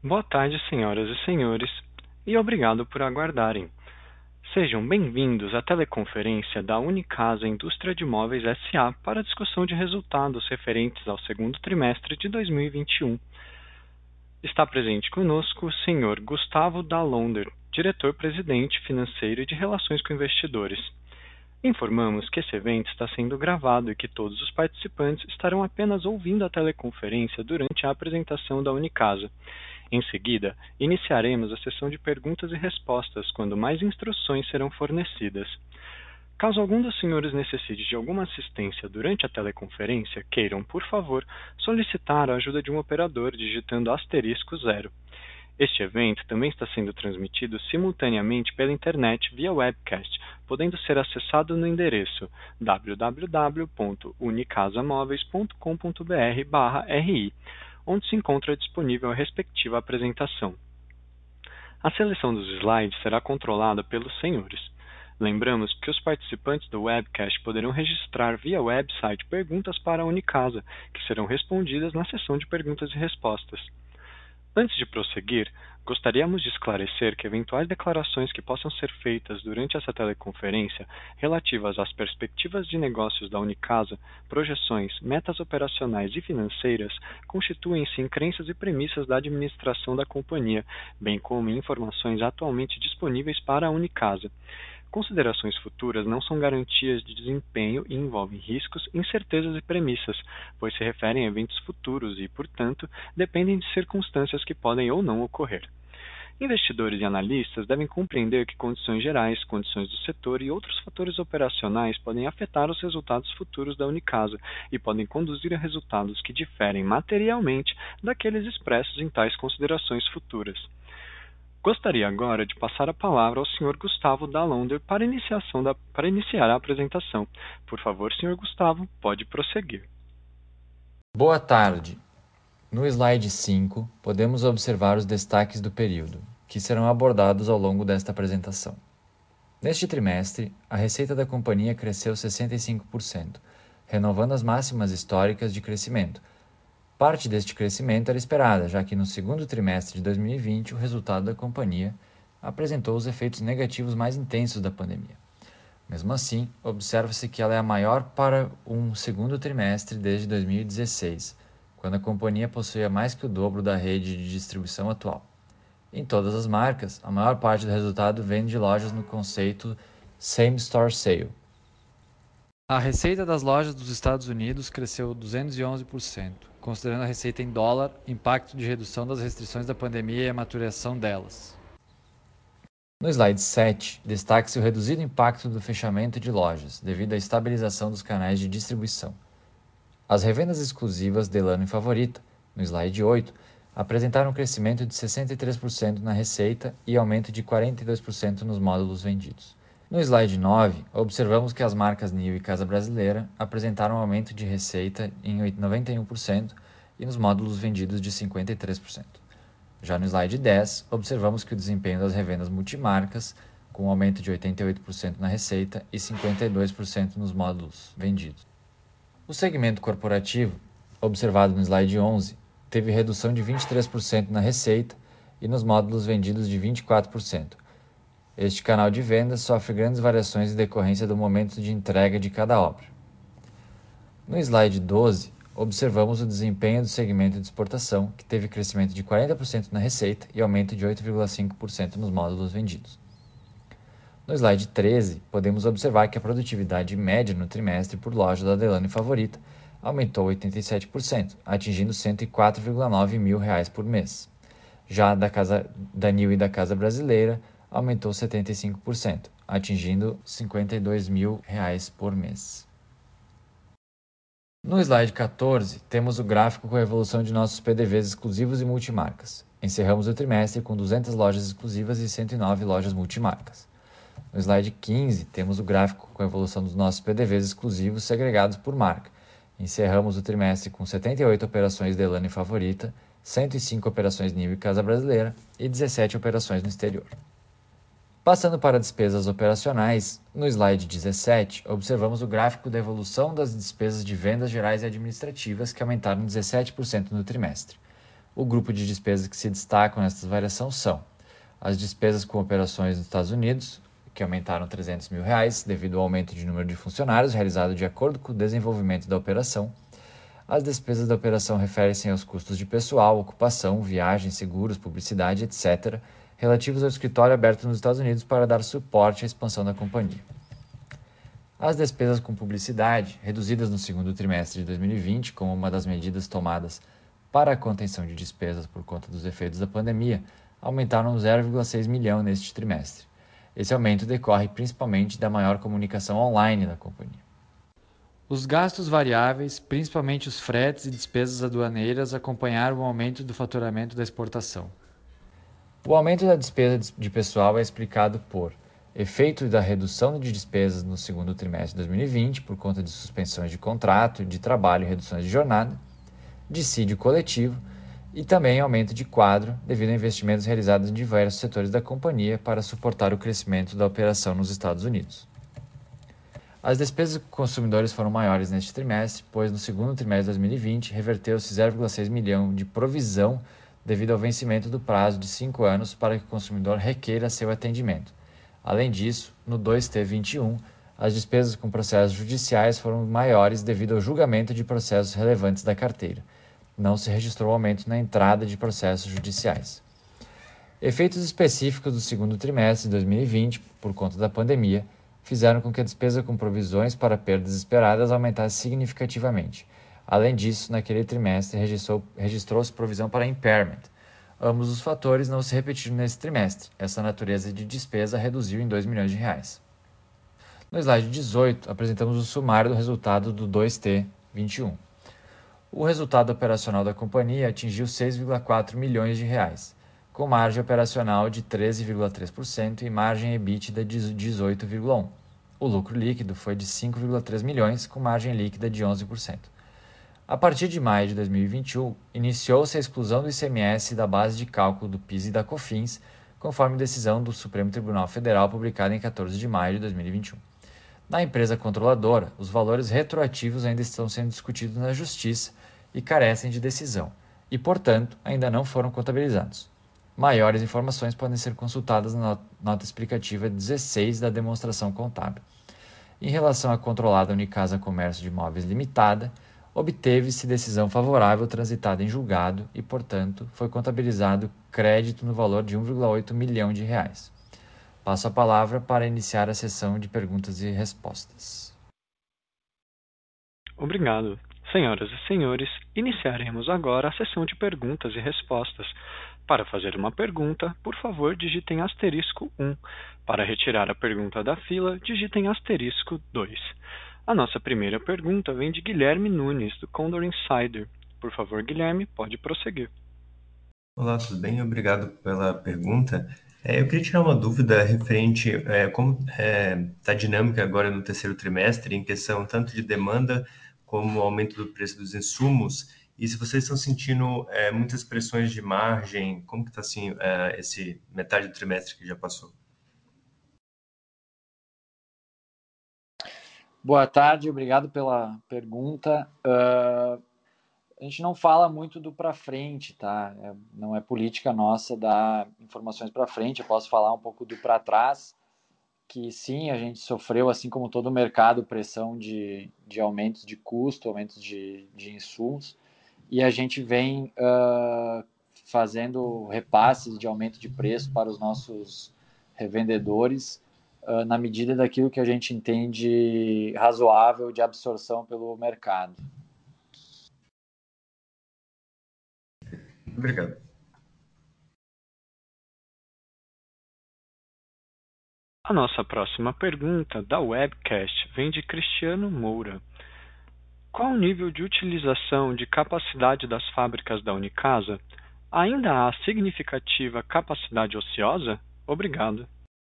Boa tarde, senhoras e senhores, e obrigado por aguardarem. Sejam bem-vindos à teleconferência da Unicasa Indústria de Móveis S.A. para a discussão de resultados referentes ao segundo trimestre de 2021. Está presente conosco o senhor Gustavo Dall'Onder, diretor-presidente financeiro e de Relações com Investidores. Informamos que esse evento está sendo gravado e que todos os participantes estarão apenas ouvindo a teleconferência durante a apresentação da Unicasa. Em seguida, iniciaremos a sessão de perguntas e respostas, quando mais instruções serão fornecidas. Caso algum dos senhores necessite de alguma assistência durante a teleconferência, queiram, por favor, solicitar a ajuda de um operador digitando *0. Este evento também está sendo transmitido simultaneamente pela internet via webcast, podendo ser acessado no endereço www.unicasamoveis.com.br/ri, onde se encontra disponível a respectiva apresentação. A seleção dos slides será controlada pelos senhores. Lembramos que os participantes do webcast poderão registrar via website perguntas para a Unicasa, que serão respondidas na sessão de perguntas e respostas. Antes de prosseguir, gostaríamos de esclarecer que eventuais declarações que possam ser feitas durante essa teleconferência relativas às perspectivas de negócios da Unicasa, projeções, metas operacionais e financeiras constituem-se em crenças e premissas da administração da companhia, bem como em informações atualmente disponíveis para a Unicasa. Considerações futuras não são garantias de desempenho e envolvem riscos, incertezas e premissas, pois se referem a eventos futuros e, portanto, dependem de circunstâncias que podem ou não ocorrer. Investidores e analistas devem compreender que condições gerais, condições do setor e outros fatores operacionais podem afetar os resultados futuros da Unicasa e podem conduzir a resultados que diferem materialmente daqueles expressos em tais considerações futuras. Gostaria agora de passar a palavra ao Sr. Gustavo Dall'Onder para iniciar a apresentação. Por favor, Sr. Gustavo, pode prosseguir. Boa tarde. No slide 5, podemos observar os destaques do período, que serão abordados ao longo desta apresentação. Neste trimestre, a receita da companhia cresceu 65%, renovando as máximas históricas de crescimento. Parte deste crescimento era esperada, já que no segundo trimestre de 2020 o resultado da companhia apresentou os efeitos negativos mais intensos da pandemia. Mesmo assim, observa-se que ela é a maior para um segundo trimestre desde 2016, quando a companhia possuía mais que o dobro da rede de distribuição atual. Em todas as marcas, a maior parte do resultado vem de lojas no conceito Same Store Sale. A receita das lojas dos Estados Unidos cresceu 211%, considerando a receita em dólar, impacto de redução das restrições da pandemia e a maturação delas. No slide 7, destaca-se o reduzido impacto do fechamento de lojas, devido à estabilização dos canais de distribuição. As revendas exclusivas Delano e Favorita, no slide 8, apresentaram um crescimento de 63% na receita e aumento de 42% nos módulos vendidos. No slide 9, observamos que as marcas Nil e Casa Brasileira apresentaram um aumento de receita em 91% e nos módulos vendidos de 53%. Já no slide 10, observamos que o desempenho das revendas multimarcas, com um aumento de 88% na receita e 52% nos módulos vendidos. O segmento corporativo, observado no slide 11, teve redução de 23% na receita e nos módulos vendidos de 24%. Este canal de vendas sofre grandes variações em decorrência do momento de entrega de cada obra. No slide 12, observamos o desempenho do segmento de exportação, que teve crescimento de 40% na receita e aumento de 8,5% nos módulos vendidos. No slide 13, podemos observar que a produtividade média no trimestre por loja da Delano e Favorita aumentou 87%, atingindo R$ 104,9 mil por mês. Já da Nil e da Casa Brasileira, aumentou 75%, atingindo R$ 52 mil por mês. No slide 14, temos o gráfico com a evolução de nossos PDVs exclusivos e multimarcas. Encerramos o trimestre com 200 lojas exclusivas e 109 lojas multimarcas. No slide 15, temos o gráfico com a evolução dos nossos PDVs exclusivos segregados por marca. Encerramos o trimestre com 78 operações Delano e Favorita, 105 operações Nil e Casa Brasileira e 17 operações no exterior. Passando para despesas operacionais, no slide 17, observamos o gráfico da evolução das despesas de vendas gerais e administrativas, que aumentaram 17% no trimestre. O grupo de despesas que se destacam nessas variações são as despesas com operações nos Estados Unidos, que aumentaram R$ 300 mil devido ao aumento de número de funcionários realizado de acordo com o desenvolvimento da operação. As despesas da operação referem-se aos custos de pessoal, ocupação, viagens, seguros, publicidade, etc., relativos ao escritório aberto nos Estados Unidos para dar suporte à expansão da companhia. As despesas com publicidade, reduzidas no segundo trimestre de 2020 como uma das medidas tomadas para a contenção de despesas por conta dos efeitos da pandemia, aumentaram 0,6 milhão neste trimestre. Esse aumento decorre principalmente da maior comunicação online da companhia. Os gastos variáveis, principalmente os fretes e despesas aduaneiras, acompanharam o aumento do faturamento da exportação. O aumento da despesa de pessoal é explicado por efeito da redução de despesas no segundo trimestre de 2020 por conta de suspensões de contrato, de trabalho e reduções de jornada, dissídio coletivo e também aumento de quadro devido a investimentos realizados em diversos setores da companhia para suportar o crescimento da operação nos Estados Unidos. As despesas com consumidores foram maiores neste trimestre, pois no segundo trimestre de 2020 reverteu-se 0,6 milhão de provisão devido ao vencimento do prazo de 5 anos para que o consumidor requeira seu atendimento. Além disso, no 2T21, as despesas com processos judiciais foram maiores devido ao julgamento de processos relevantes da carteira. Não se registrou aumento na entrada de processos judiciais. Efeitos específicos do segundo trimestre de 2020, por conta da pandemia, fizeram com que a despesa com provisões para perdas esperadas aumentasse significativamente. Além disso, naquele trimestre registrou-se provisão para impairment. Ambos os fatores não se repetiram nesse trimestre. Essa natureza de despesa reduziu em R$ 2 milhões. No slide 18, apresentamos o sumário do resultado do 2T21. O resultado operacional da companhia atingiu R$ 6,4 milhões, com margem operacional de 13,3% e margem EBITDA de 18,1%. O lucro líquido foi de 5,3 milhões, com margem líquida de 11%. A partir de maio de 2021, iniciou-se a exclusão do ICMS da base de cálculo do PIS e da COFINS, conforme decisão do Supremo Tribunal Federal publicada em 14 de maio de 2021. Na empresa controladora, os valores retroativos ainda estão sendo discutidos na Justiça e carecem de decisão, e, portanto, ainda não foram contabilizados. Maiores informações podem ser consultadas na nota explicativa 16 da demonstração contábil. Em relação à controlada Unicasa Comércio de Imóveis Limitada, obteve-se decisão favorável transitada em julgado e, portanto, foi contabilizado crédito no valor de R$ 1,8 milhão. Passo a palavra para iniciar a sessão de perguntas e respostas. Obrigado. Senhoras e senhores, iniciaremos agora a sessão de perguntas e respostas. Para fazer uma pergunta, por favor, digitem asterisco 1. Para retirar a pergunta da fila, digitem asterisco 2. A nossa primeira pergunta vem de Guilherme Nunes, do Condor Insider. Por favor, Guilherme, pode prosseguir. Olá, tudo bem? Obrigado pela pergunta. Eu queria tirar uma dúvida referente como está a dinâmica agora no terceiro trimestre, em questão tanto de demanda como aumento do preço dos insumos, e se vocês estão sentindo muitas pressões de margem, como que está assim, esse metade do trimestre que já passou? Boa tarde, obrigado pela pergunta. A gente não fala muito do para frente, tá? Não é política nossa dar informações para frente. Eu posso falar um pouco do para trás, que sim, a gente sofreu, assim como todo o mercado, pressão de aumentos de custo, aumentos de insumos, e a gente vem fazendo repasses de aumento de preço para os nossos revendedores, na medida daquilo que a gente entende razoável de absorção pelo mercado. Obrigado. A nossa próxima pergunta da webcast vem de Cristiano Moura. Qual o nível de utilização de capacidade das fábricas da Unicasa? Ainda há significativa capacidade ociosa? Obrigado.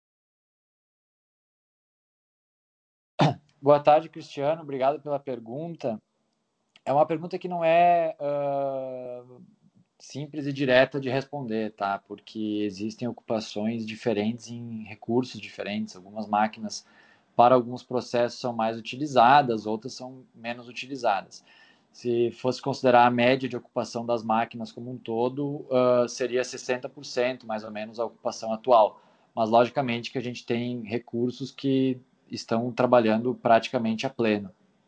Boa tarde, Cristiano. Obrigado pela pergunta. É uma pergunta que não é simples e direta de responder, tá? Porque existem ocupações diferentes em recursos diferentes. Algumas máquinas para alguns processos são mais utilizadas, outras são menos utilizadas. Se fosse considerar a média de ocupação das máquinas como um todo, seria 60% mais ou menos a ocupação atual. Mas, logicamente, que a gente tem recursos que estão trabalhando praticamente a pleno.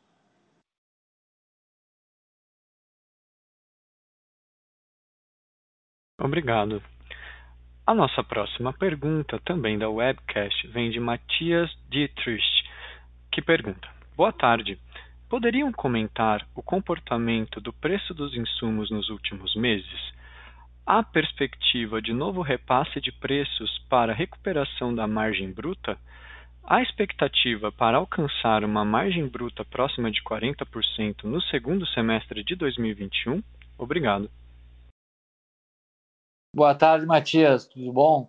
Obrigado. A nossa próxima pergunta, também da webcast, vem de Matias Dietrich, que pergunta: Boa tarde. Poderiam comentar o comportamento do preço dos insumos nos últimos meses? Há perspectiva de novo repasse de preços para recuperação da margem bruta? Há expectativa para alcançar uma margem bruta próxima de 40% no segundo semestre de 2021? Obrigado. Boa tarde, Matias. Tudo bom?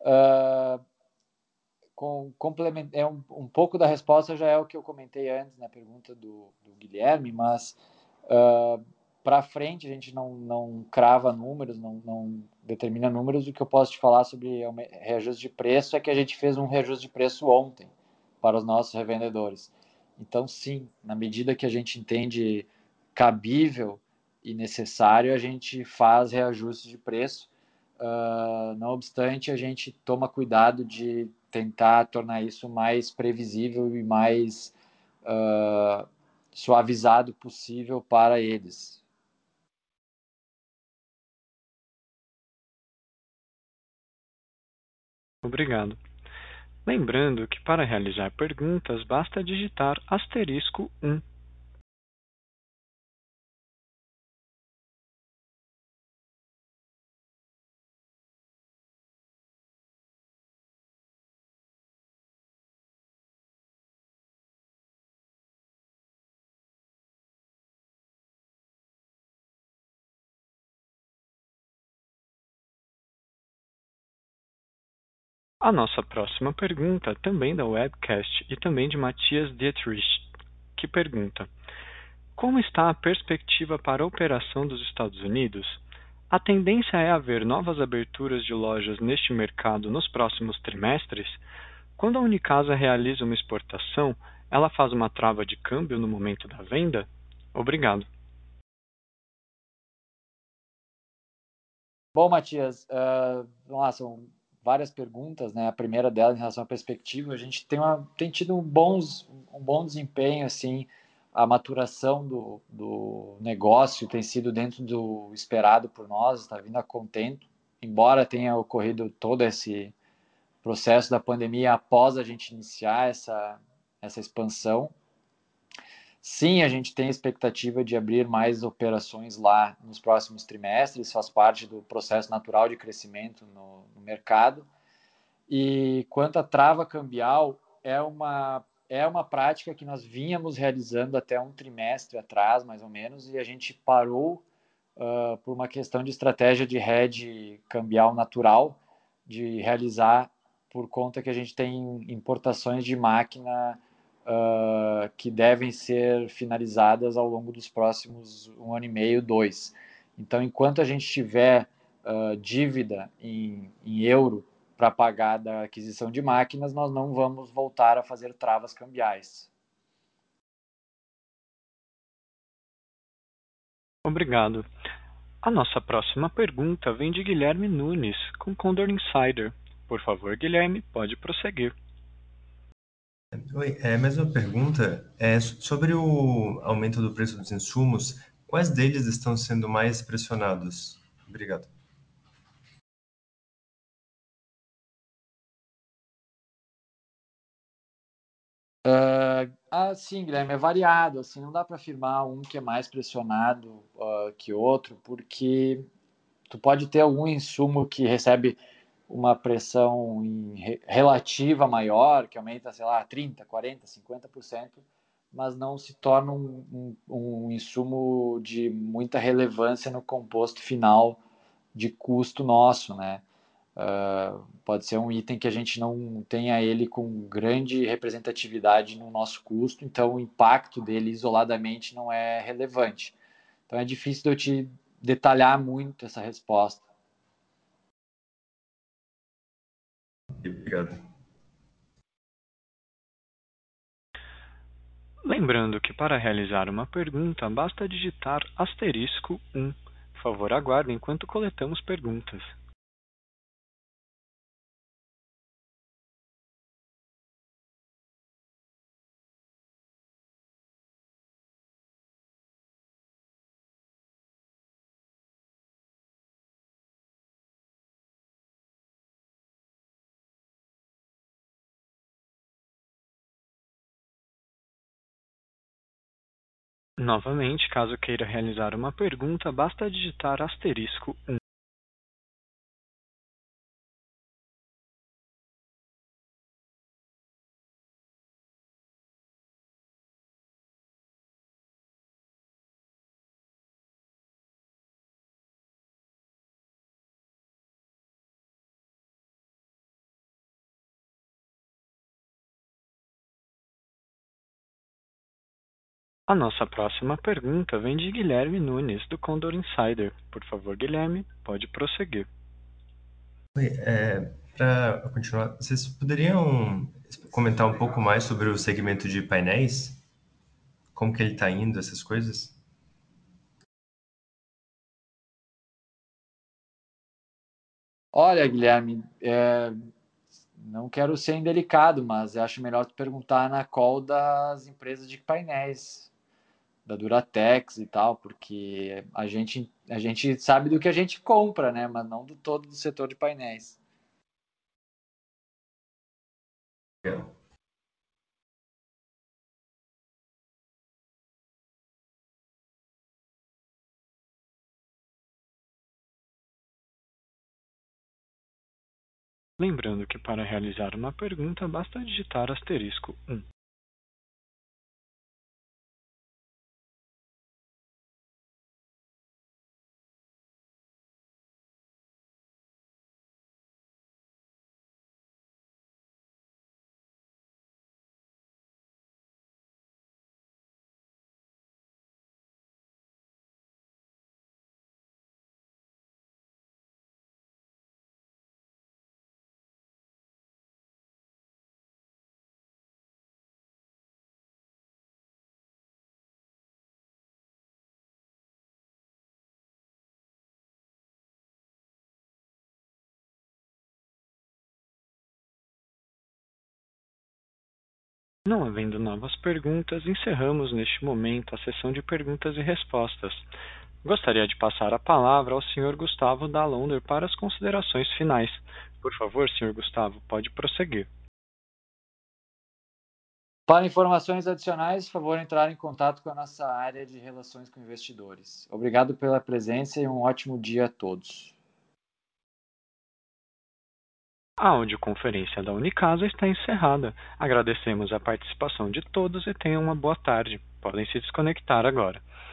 Um pouco da resposta já é o que eu comentei antes na pergunta do Guilherme, mas para frente a gente não crava números, não determina números. O que eu posso te falar sobre reajuste de preço é que a gente fez um reajuste de preço ontem para os nossos revendedores. Então, sim, na medida que a gente entende cabível e necessário, a gente faz reajuste de preço. Não obstante, a gente toma cuidado de tentar tornar isso mais previsível e mais suavizado possível para eles. Obrigado. Lembrando que para realizar perguntas basta digitar *1. A nossa próxima pergunta, também da webcast e também de Matias Dietrich, que pergunta: Como está a perspectiva para a operação dos Estados Unidos? A tendência é haver novas aberturas de lojas neste mercado nos próximos trimestres? Quando a Unicasa realiza uma exportação, ela faz uma trava de câmbio no momento da venda? Obrigado. Bom, Matias, vamos lá, são várias perguntas, né? A primeira delas em relação à perspectiva, a gente tem tido um bom desempenho, assim, a maturação do negócio tem sido dentro do esperado por nós, está vindo a contento, embora tenha ocorrido todo esse processo da pandemia após a gente iniciar essa expansão. Sim, a gente tem expectativa de abrir mais operações lá nos próximos trimestres, faz parte do processo natural de crescimento no mercado. E quanto à trava cambial, é uma prática que nós vínhamos realizando até um trimestre atrás, mais ou menos, e a gente parou por uma questão de estratégia de hedge cambial natural, de realizar por conta que a gente tem importações de máquina que devem ser finalizadas ao longo dos próximos 1 ano e meio, 2. Então, enquanto a gente tiver dívida em euro para pagar da aquisição de máquinas, nós não vamos voltar a fazer travas cambiais. Obrigado. A nossa próxima pergunta vem de Guilherme Nunes, com Condor Insider. Por favor, Guilherme, pode prosseguir. Oi, mais uma pergunta sobre o aumento do preço dos insumos, quais deles estão sendo mais pressionados? Obrigado. Sim, Guilherme, é variado, assim, não dá para afirmar um que é mais pressionado que outro, porque tu pode ter algum insumo que recebe uma pressão relativa maior, que aumenta, sei lá, 30, 40, 50%, mas não se torna um insumo de muita relevância no composto final de custo nosso, né? Pode ser um item que a gente não tenha ele com grande representatividade no nosso custo, então o impacto dele isoladamente não é relevante. Então é difícil de eu te detalhar muito essa resposta. Obrigado. Lembrando que para realizar uma pergunta basta digitar *1. Por favor, aguarde enquanto coletamos perguntas. Novamente, caso queira realizar uma pergunta, basta digitar *1. A nossa próxima pergunta vem de Guilherme Nunes, do Condor Insider. Por favor, Guilherme, pode prosseguir. Oi, para continuar, vocês poderiam comentar um pouco mais sobre o segmento de painéis? Como que ele está indo, essas coisas? Olha, Guilherme, não quero ser indelicado, mas eu acho melhor tu perguntar na call das empresas de painéis, da Duratex e tal, porque a gente sabe do que a gente compra, né? Mas não do todo do setor de painéis. Lembrando que para realizar uma pergunta basta digitar *1. Não havendo novas perguntas, encerramos neste momento a sessão de perguntas e respostas. Gostaria de passar a palavra ao Sr. Gustavo Dalonder para as considerações finais. Por favor, Sr. Gustavo, pode prosseguir. Para informações adicionais, por favor, entrar em contato com a nossa área de relações com investidores. Obrigado pela presença e um ótimo dia a todos. A audioconferência da Unicasa está encerrada. Agradecemos a participação de todos e tenham uma boa tarde. Podem se desconectar agora.